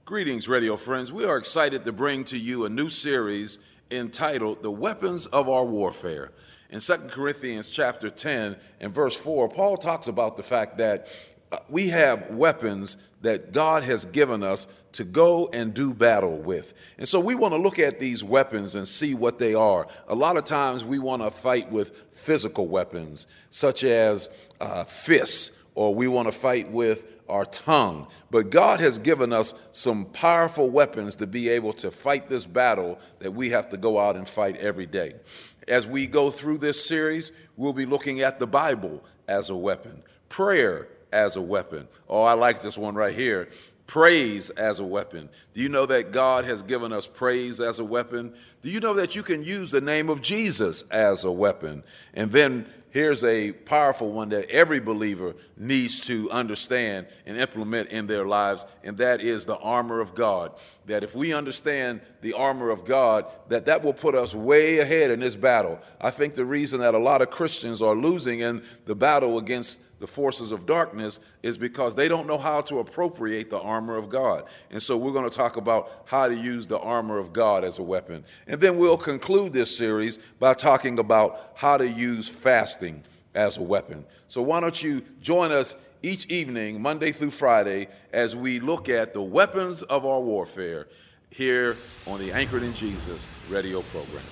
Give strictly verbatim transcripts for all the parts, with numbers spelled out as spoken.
Greetings, radio friends. We are excited to bring to you a new series entitled The Weapons of Our Warfare. In Second Corinthians chapter ten and verse four, Paul talks about the fact that uh, we have weapons that God has given us to go and do battle with. And so we want to look at these weapons and see what they are. A lot of times we want to fight with physical weapons, such as uh, fists, or we want to fight with our tongue. But God has given us some powerful weapons to be able to fight this battle that we have to go out and fight every day. As we go through this series, we'll be looking at the Bible as a weapon, prayer as a weapon. Oh, I like this one right here. Praise as a weapon. Do you know that God has given us praise as a weapon? Do you know that you can use the name of Jesus as a weapon? And then here's a powerful one that every believer needs to understand and implement in their lives, and that is the armor of God. That if we understand the armor of God, that that will put us way ahead in this battle. I think the reason that a lot of Christians are losing in the battle against the forces of darkness is because they don't know how to appropriate the armor of God. And so we're going to talk about how to use the armor of God as a weapon. And then we'll conclude this series by talking about how to use fasting as a weapon. So why don't you join us each evening, Monday through Friday, as we look at the weapons of our warfare here on the Anchored in Jesus radio program.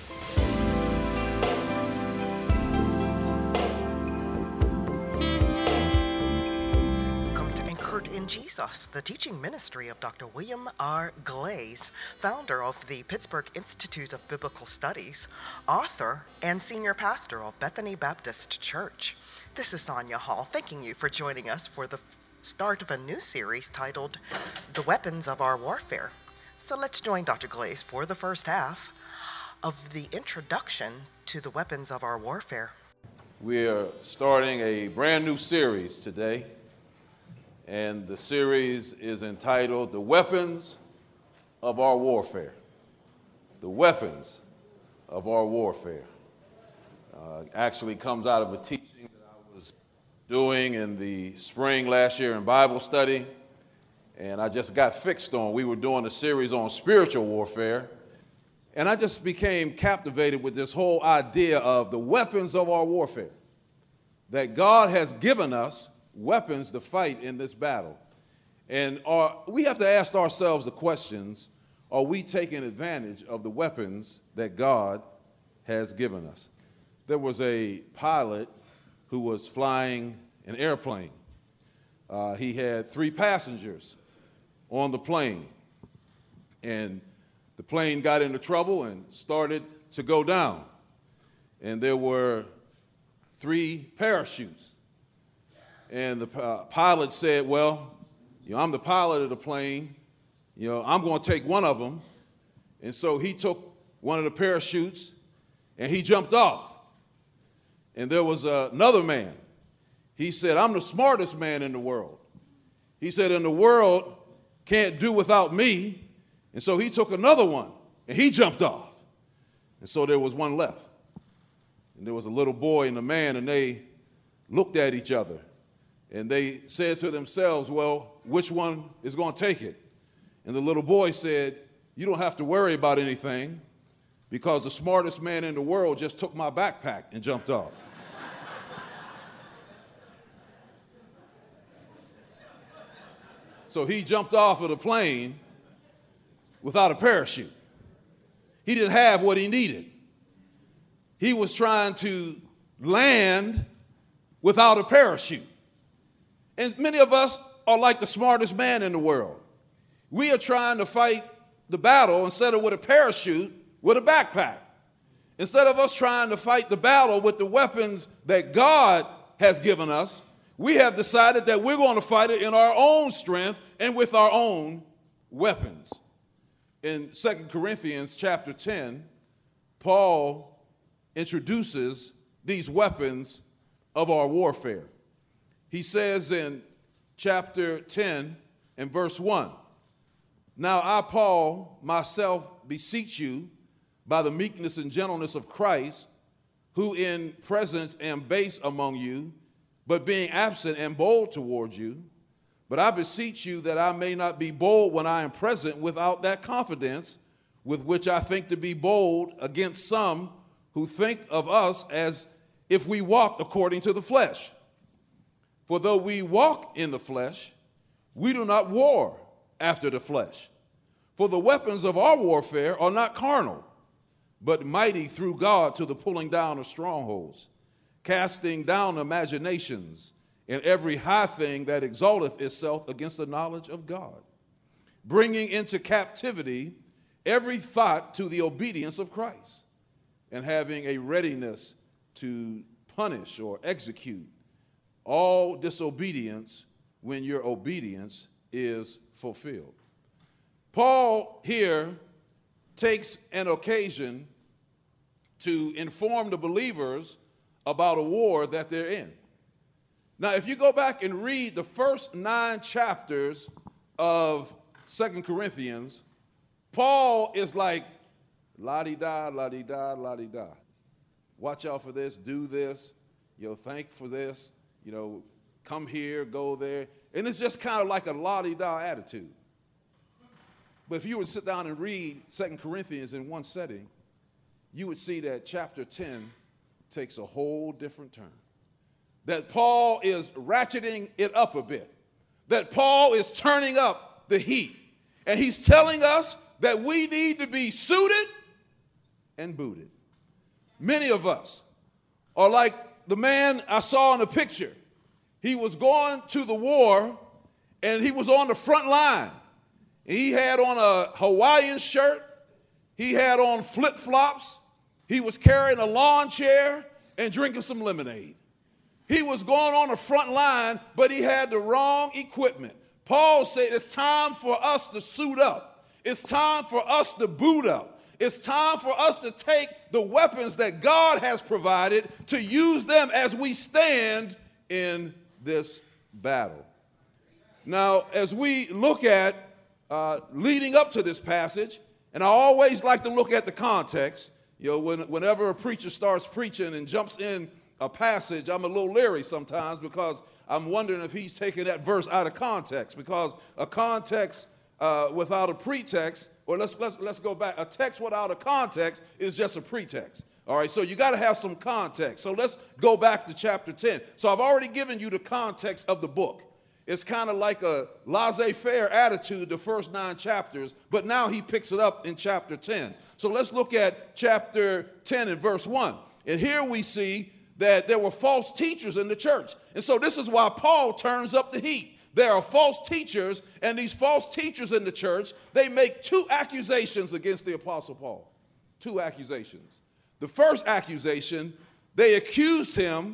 In Jesus, the teaching ministry of Doctor William R. Glaze, founder of the Pittsburgh Institute of Biblical Studies, author, and senior pastor of Bethany Baptist Church. This is Sonia Hall, thanking you for joining us for the start of a new series titled The Weapons of Our Warfare. So let's join Doctor Glaze for the first half of the introduction to the weapons of our warfare. We are starting a brand new series today. And the series is entitled The Weapons of Our Warfare. The Weapons of Our Warfare. Uh, actually comes out of a teaching that I was doing in the spring last year in Bible study. And I just got fixed on. We were doing a series on spiritual warfare. And I just became captivated with this whole idea of the weapons of our warfare. That God has given us weapons to fight in this battle. And are, we have to ask ourselves the questions, are we taking advantage of the weapons that God has given us? There was a pilot who was flying an airplane. Uh, he had three passengers on the plane. And the plane got into trouble and started to go down. And there were three parachutes. And the uh, pilot said, well, you know, I'm the pilot of the plane. You know, I'm going to take one of them. And so he took one of the parachutes and he jumped off. And there was uh, another man. He said, I'm the smartest man in the world. He said, and the world can't do without me. And so he took another one and he jumped off. And so there was one left. And there was a little boy and a man, and they looked at each other. And they said to themselves, well, which one is going to take it? And the little boy said, you don't have to worry about anything because the smartest man in the world just took my backpack and jumped off. So he jumped off of the plane without a parachute. He didn't have what he needed. He was trying to land without a parachute. And many of us are like the smartest man in the world. We are trying to fight the battle instead of with a parachute, with a backpack. Instead of us trying to fight the battle with the weapons that God has given us, we have decided that we're going to fight it in our own strength and with our own weapons. In Second Corinthians chapter ten, Paul introduces these weapons of our warfare. He says in chapter ten and verse one, now I, Paul, myself beseech you by the meekness and gentleness of Christ, who in presence am base among you, but being absent am bold toward you, But I beseech you that I may not be bold when I am present without that confidence with which I think to be bold against some who think of us as if we walked according to the flesh. For though we walk in the flesh, we do not war after the flesh. For the weapons of our warfare are not carnal, but mighty through God to the pulling down of strongholds, casting down imaginations and every high thing that exalteth itself against the knowledge of God, bringing into captivity every thought to the obedience of Christ, and having a readiness to punish or execute all disobedience when your obedience is fulfilled. Paul here takes an occasion to inform the believers about a war that they're in. Now, if you go back and read the first nine chapters of Second Corinthians, Paul is like, la-di-da, la-di-da, la-di-da. Watch out for this, do this, you know, thank for this, you know, come here, go there. And it's just kind of like a la-di-da attitude. But if you would sit down and read Second Corinthians in one setting, you would see that chapter ten takes a whole different turn. That Paul is ratcheting it up a bit. That Paul is turning up the heat. And he's telling us that we need to be suited and booted. Many of us are like the man I saw in the picture. He was going to the war, and he was on the front line. And he had on a Hawaiian shirt. He had on flip-flops. He was carrying a lawn chair and drinking some lemonade. He was going on the front line, but he had the wrong equipment. Paul said it's time for us to suit up. It's time for us to boot up. It's time for us to take the weapons that God has provided to use them as we stand in this battle. Now, as we look at uh, leading up to this passage, and I always like to look at the context. You know, when, whenever a preacher starts preaching and jumps in a passage, I'm a little leery sometimes because I'm wondering if he's taking that verse out of context, because a context uh, without a pretext, or let's, let's, let's go back, a text without a context is just a pretext. All right, so you got to have some context. So let's go back to chapter ten. So I've already given you the context of the book. It's kind of like a laissez-faire attitude the first nine chapters, but now he picks it up in chapter ten. So let's look at chapter ten and verse one. And here we see that there were false teachers in the church. And so this is why Paul turns up the heat. There are false teachers, and these false teachers in the church, they make two accusations against the Apostle Paul. Two accusations. The first accusation, they accused him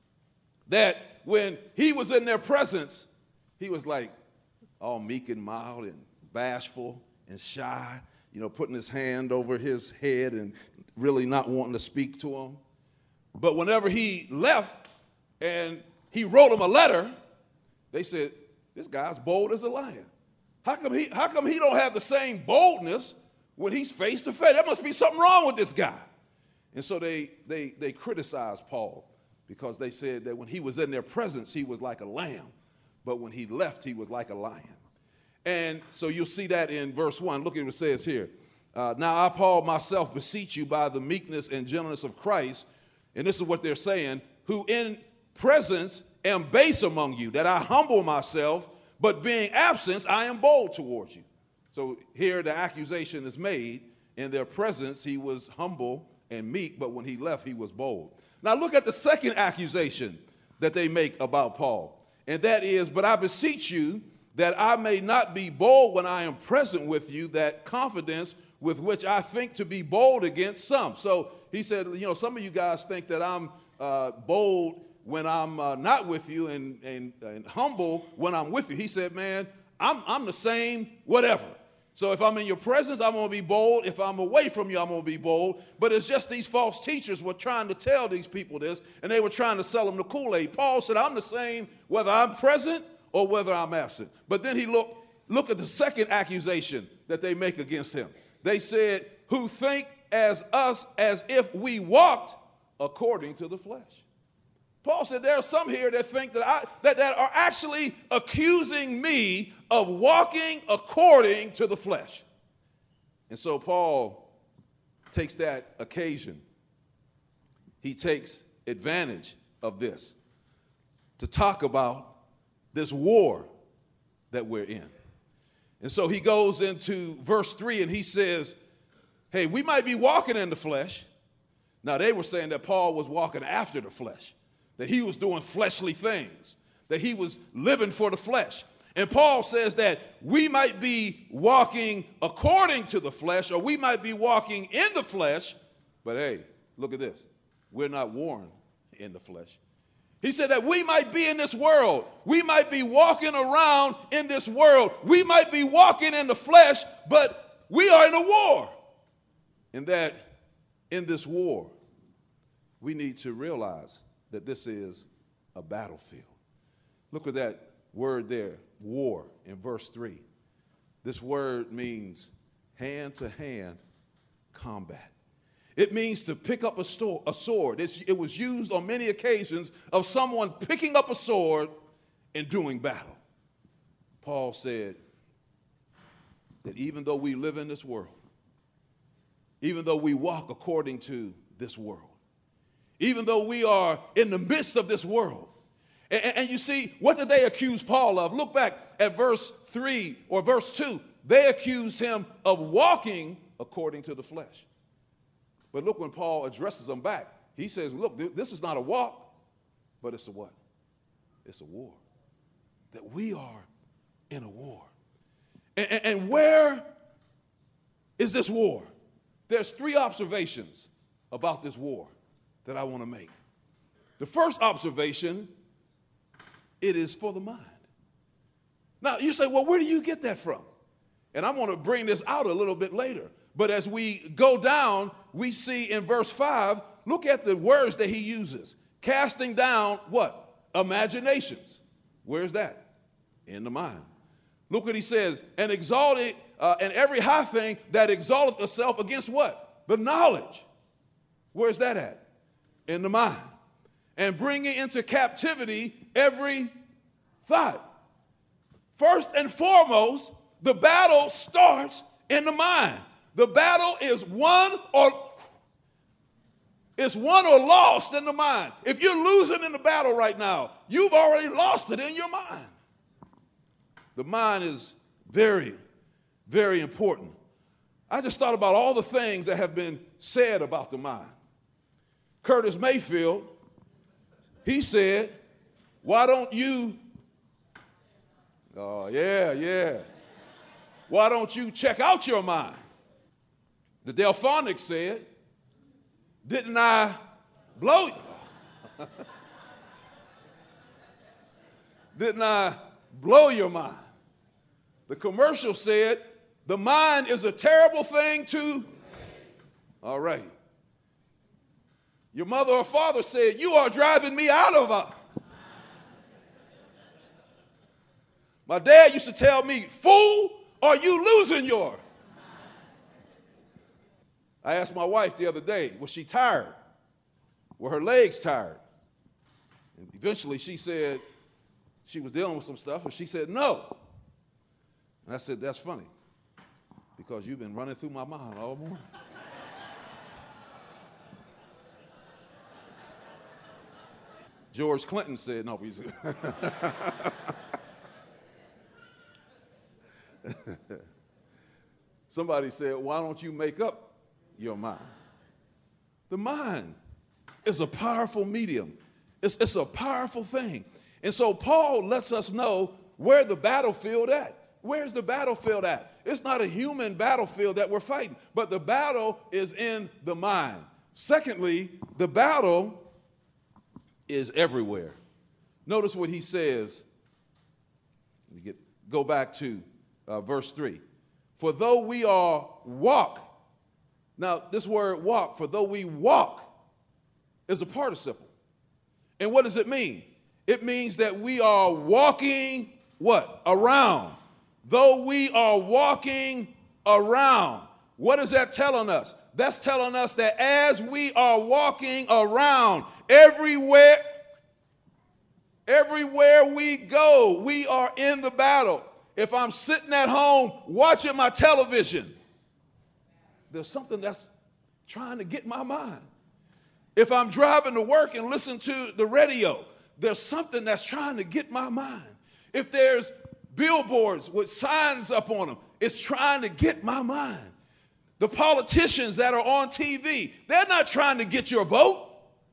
that when he was in their presence, he was like all meek and mild and bashful and shy, you know, putting his hand over his head and really not wanting to speak to him. But whenever he left and he wrote him a letter, they said, this guy's bold as a lion. How come he, how come he don't have the same boldness when he's face to face? There must be something wrong with this guy. And so they, they, they criticized Paul because they said that when he was in their presence, he was like a lamb. But when he left, he was like a lion. And so you'll see that in verse one. Look at what it says here. Uh, now I, Paul, myself beseech you by the meekness and gentleness of Christ, and this is what they're saying, who in presence am base among you, that I humble myself, but being absent, I am bold towards you. So here the accusation is made. In their presence, he was humble and meek, but when he left, he was bold. Now look at the second accusation that they make about Paul. And that is, but I beseech you that I may not be bold when I am present with you, that confidence with which I think to be bold against some. So he said, you know, some of you guys think that I'm uh, bold when I'm uh, not with you and, and, and humble when I'm with you. He said, man, I'm, I'm the same whatever. So if I'm in your presence, I'm going to be bold. If I'm away from you, I'm going to be bold. But it's just these false teachers were trying to tell these people this, and they were trying to sell them the Kool-Aid. Paul said, I'm the same whether I'm present or whether I'm absent. But then he looked, look at the second accusation that they make against him. They said, who think as us as if we walked according to the flesh. Paul said there are some here that think that, I, that, that are actually accusing me of walking according to the flesh. And so Paul takes that occasion. He takes advantage of this to talk about this war that we're in. And so he goes into verse three and he says, hey, we might be walking in the flesh. Now, they were saying that Paul was walking after the flesh, that he was doing fleshly things, that he was living for the flesh. And Paul says that we might be walking according to the flesh, or we might be walking in the flesh, but hey, look at this. We're not warring in the flesh. He said that we might be in this world. We might be walking around in this world. We might be walking in the flesh, but we are in a war. And that in this war, we need to realize that this is a battlefield. Look at that word there, war, in verse three. This word means hand-to-hand combat. It means to pick up a, sto- a sword. It's, it was used on many occasions of someone picking up a sword and doing battle. Paul said that even though we live in this world, even though we walk according to this world, even though we are in the midst of this world, and, and you see, what did they accuse Paul of? Look back at verse three or verse two. They accused him of walking according to the flesh. But look, when Paul addresses them back, he says, look, this is not a walk, but it's a what? It's a war. That we are in a war. And, and, and where is this war? There's three observations about this war that I want to make. The first observation, it is for the mind. Now, you say, well, where do you get that from? And I'm going to bring this out a little bit later. But as we go down, we see in verse five, look at the words that he uses. Casting down what? Imaginations. Where's that? In the mind. Look what he says. And exalted, uh, and every high thing that exalteth itself against what? The knowledge. Where's that at? In the mind. And bringing into captivity every thought. First and foremost, the battle starts in the mind. The battle is won or it's won or lost in the mind. If you're losing in the battle right now, you've already lost it in your mind. The mind is very, very important. I just thought about all the things that have been said about the mind. Curtis Mayfield, he said, why don't you, oh yeah, yeah, why don't you check out your mind? The Delphonics said, didn't I blow you? Didn't I blow your mind? The commercial said, the mind is a terrible thing to. All right. Your mother or father said, you are driving me out of a. My dad used to tell me, fool, are you losing your? I asked my wife the other day, was she tired? Were her legs tired? And eventually she said she was dealing with some stuff, and she said no. And I said, that's funny, because you've been running through my mind all morning. George Clinton said, no, he's somebody said, why don't you make up your mind? The mind is a powerful medium. It's, it's a powerful thing. And so Paul lets us know where the battlefield at. Where's the battlefield at? It's not a human battlefield that we're fighting, but the battle is in the mind. Secondly, the battle is everywhere. Notice what he says. Let me get, go back to uh, verse three. For though we are walk, now this word walk, for though we walk, is a participle. And what does it mean? It means that we are walking what? Around. Though we are walking around. What is that telling us? That's telling us that as we are walking around everywhere, Everywhere we go, we are in the battle. If I'm sitting at home watching my television, there's something that's trying to get my mind. If I'm driving to work and listen to the radio, there's something that's trying to get my mind. If there's billboards with signs up on them, it's trying to get my mind. The politicians that are on T V, they're not trying to get your vote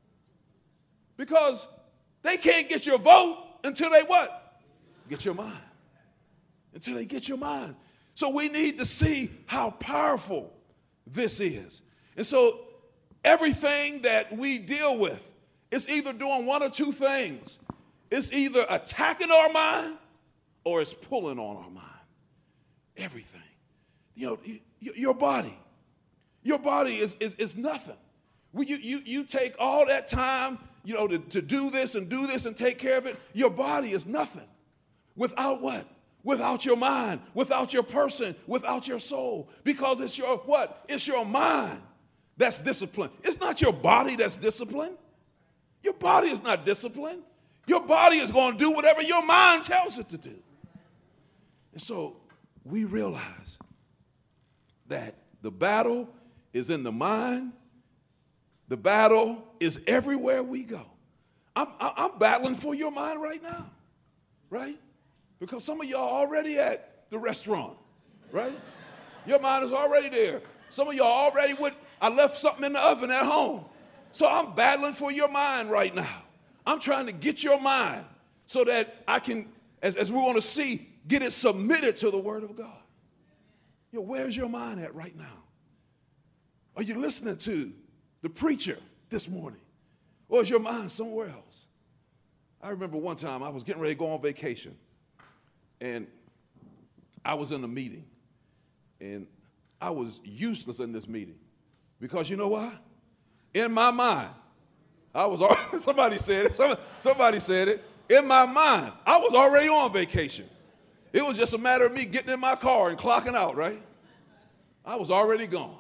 because they can't get your vote until they what? Get your mind. Until they get your mind. So we need to see how powerful this is. And so everything that we deal with, it's either doing one or two things. It's either attacking our mind or it's pulling on our mind. Everything. You know, your body. Your body is, is, is nothing. You, you, you take all that time, you know, to, to do this and do this and take care of it. Your body is nothing. Without what? Without your mind, without your person, without your soul. Because it's your what? It's your mind that's disciplined. It's not your body that's disciplined. Your body is not disciplined. Your body is going to do whatever your mind tells it to do. And so we realize that the battle is in the mind. The battle is everywhere we go. I'm, I'm battling for your mind right now, right? Because some of y'all already at the restaurant, right? Your mind is already there. Some of y'all already would, I left something in the oven at home. So I'm battling for your mind right now. I'm trying to get your mind so that I can, as, as we want to see, get it submitted to the word of God. You know, where's your mind at right now? Are you listening to the preacher this morning? Or is your mind somewhere else? I remember one time I was getting ready to go on vacation. And I was in a meeting, and I was useless in this meeting because you know why? In my mind, I was already, somebody said it, somebody, somebody said it, in my mind, I was already on vacation. It was just a matter of me getting in my car and clocking out, right? I was already gone.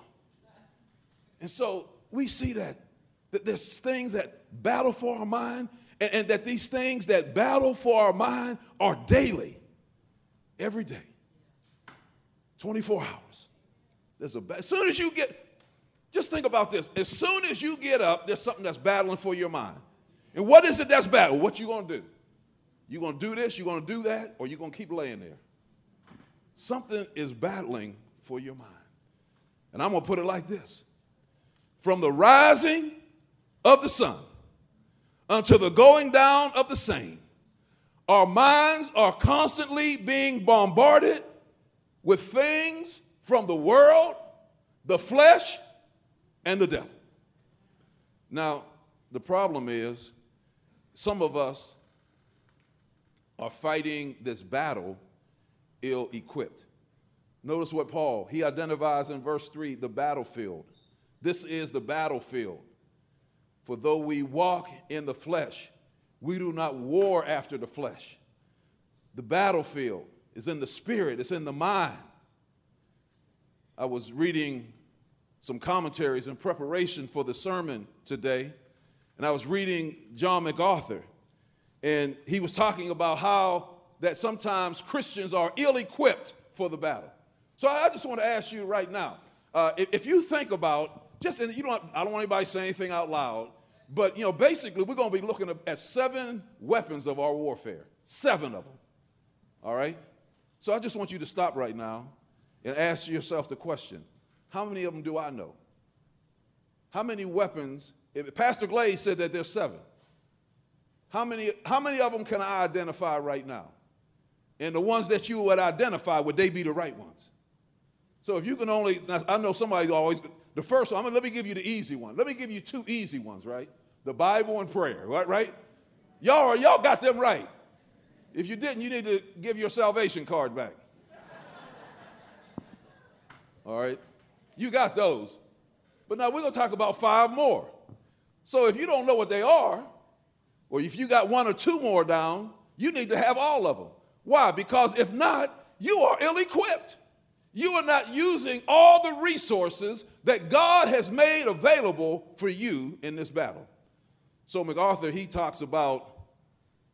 And so we see that, that there's things that battle for our mind, and, and that these things that battle for our mind are daily. Every day, twenty-four hours. There's a as soon as you get, just think about this. As soon as you get up, there's something that's battling for your mind. And what is it that's battling? What you gonna do? You gonna do this? You gonna do that? Or you gonna keep laying there? Something is battling for your mind. And I'm gonna put it like this: from the rising of the sun until the going down of the same, our minds are constantly being bombarded with things from the world, the flesh, and the devil. Now, the problem is some of us are fighting this battle ill-equipped. Notice what Paul, he identifies in verse three, the battlefield. This is the battlefield. For though we walk in the flesh, we do not war after the flesh. The battlefield is in the spirit. It's in the mind. I was reading some commentaries in preparation for the sermon today, and I was reading John MacArthur, and he was talking about how that sometimes Christians are ill-equipped for the battle. So I just want to ask you right now, uh, if, if you think about, just, and you don't, I don't want anybody to say anything out loud, but, you know, basically, we're going to be looking at seven weapons of our warfare, seven of them, all right? So I just want you to stop right now and ask yourself the question, how many of them do I know? How many weapons, if Pastor Glaze said that there's seven, how many, how many of them can I identify right now? And the ones that you would identify, would they be the right ones? So if you can only, I know somebody always, the first one, I'm gonna, let me give you the easy one. Let me give you two easy ones, right? The Bible and prayer, right? right? Y'all, y'all got them right. If you didn't, you need to give your salvation card back. All right? You got those. But now we're going to talk about five more. So if you don't know what they are, or if you got one or two more down, you need to have all of them. Why? Because if not, you are ill-equipped. You are not using all the resources that God has made available for you in this battle. So MacArthur, he talks about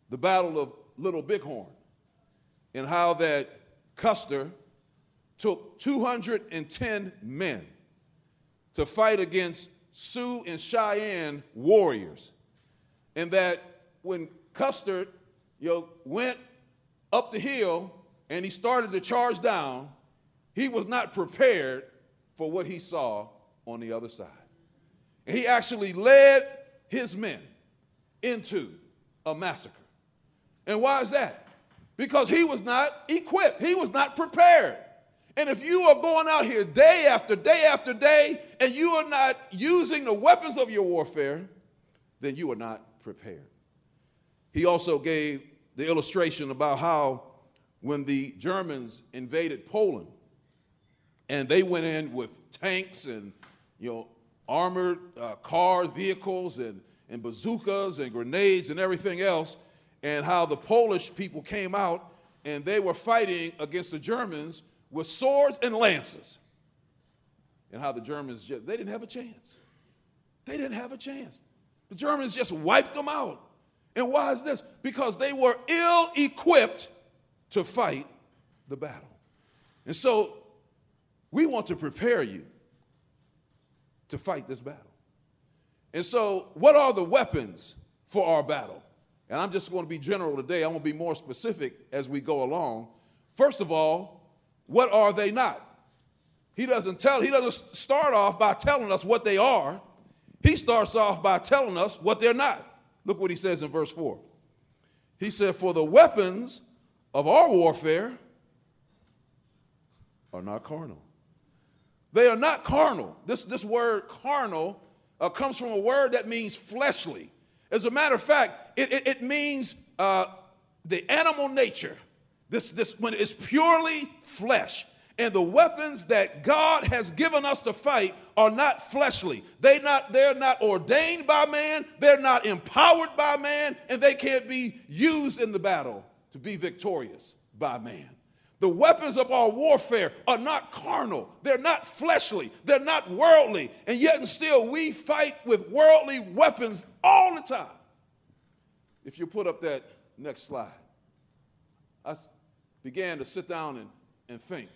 the Battle of Little Bighorn, and how that Custer took two hundred ten men to fight against Sioux and Cheyenne warriors, and that when Custer, you know, went up the hill and he started to charge down, he was not prepared for what he saw on the other side. And he actually led his men into a massacre. And why is that? Because he was not equipped. He was not prepared. And if you are going out here day after day after day and you are not using the weapons of your warfare, then you are not prepared. He also gave the illustration about how when the Germans invaded Poland and they went in with tanks and, you know, armored uh, cars, vehicles, and, and bazookas and grenades and everything else, and how the Polish people came out and they were fighting against the Germans with swords and lances, and how the Germans just, they didn't have a chance. They didn't have a chance. The Germans just wiped them out. And why is this? Because they were ill-equipped to fight the battle. And so we want to prepare you to fight this battle. And so what are the weapons for our battle? And I'm just going to be general today. I'm going to be more specific as we go along. First of all, what are they not? He doesn't tell, he doesn't start off by telling us what they are. He starts off by telling us what they're not. Look what he says in verse four. He said, for the weapons of our warfare are not carnal. They are not carnal. This, this word carnal uh, comes from a word that means fleshly. As a matter of fact, it, it, it means uh, the animal nature. This, this, when it's purely flesh. And the weapons that God has given us to fight are not fleshly. They not, they're not ordained by man. They're not empowered by man. And they can't be used in the battle to be victorious by man. The weapons of our warfare are not carnal. They're not fleshly. They're not worldly. And yet and still we fight with worldly weapons all the time. If you put up that next slide. I began to sit down and, and think.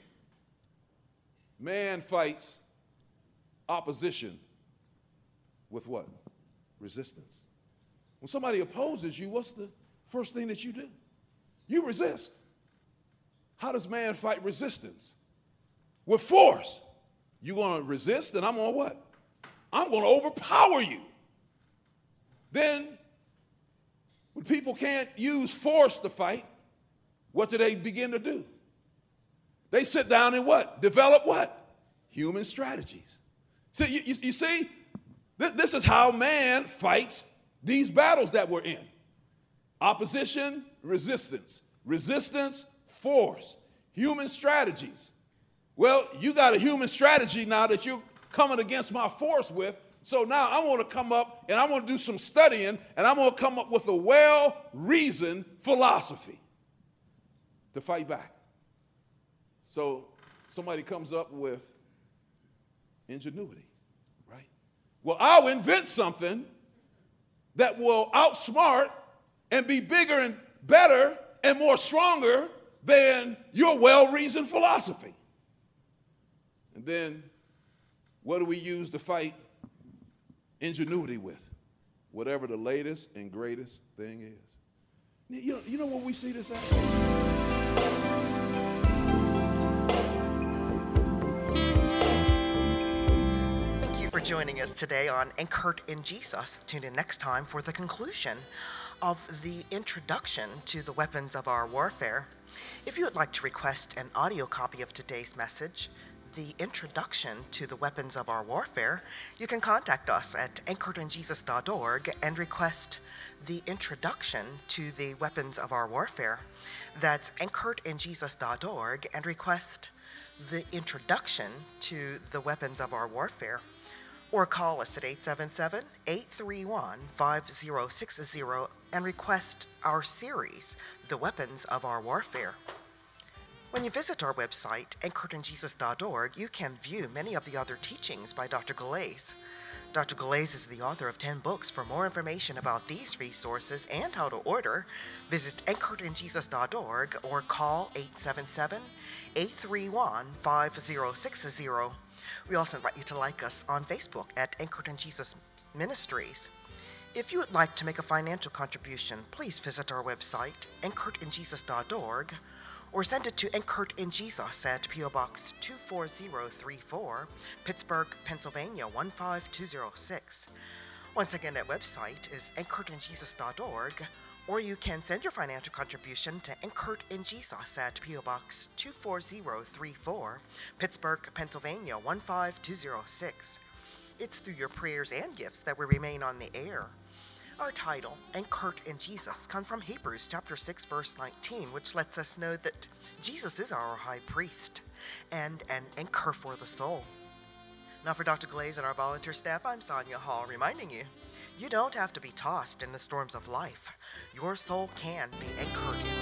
Man fights opposition with what? Resistance. When somebody opposes you, what's the first thing that you do? You resist. How does man fight resistance? With force. You're going to resist, and I'm going to what? I'm going to overpower you. Then, when people can't use force to fight, what do they begin to do? They sit down and what? Develop what? Human strategies. So you, you, you see, th- this is how man fights these battles that we're in. Opposition, resistance. Resistance, force. Human strategies. Well, you got a human strategy now that you're coming against my force with. So now I'm going to come up and I'm going to do some studying and I'm going to come up with a well-reasoned philosophy to fight back. So somebody comes up with ingenuity, right? Well, I'll invent something that will outsmart and be bigger and better and more stronger than your well-reasoned philosophy. And then what do we use to fight ingenuity with? Whatever the latest and greatest thing is. You know, you know what we see this at? For joining us today on Anchored in Jesus. Tune in next time for the conclusion of the introduction to the weapons of our warfare. If you would like to request an audio copy of today's message, the introduction to the weapons of our warfare, you can contact us at anchored in jesus dot org and request the introduction to the weapons of our warfare. That's anchored in jesus dot org and request the introduction to the weapons of our warfare. Or call us at eight seven seven, eight three one, five zero six zero and request our series, The Weapons of Our Warfare. When you visit our website, anchored in jesus dot org, you can view many of the other teachings by Doctor Galais. Doctor Glaze is the author of ten books. For more information about these resources and how to order, visit anchored in jesus dot org or call eight seven seven, eight three one, five zero six zero. We also invite you to like us on Facebook at Anchored in Jesus Ministries. If you would like to make a financial contribution, please visit our website, anchored in jesus dot org, or send it to Anchored in Jesus at P O Box two four zero three four, Pittsburgh, Pennsylvania one five two zero six. Once again, that website is anchored in jesus dot org, or you can send your financial contribution to Anchored in Jesus at P O Box two four zero three four, Pittsburgh, Pennsylvania one five two zero six. It's through your prayers and gifts that we remain on the air. Our title, Anchored in Jesus, comes from Hebrews chapter six, verse nineteen, which lets us know that Jesus is our high priest and an anchor for the soul. Now for Doctor Glaze and our volunteer staff, I'm Sonia Hall, reminding you, you don't have to be tossed in the storms of life. Your soul can be anchored in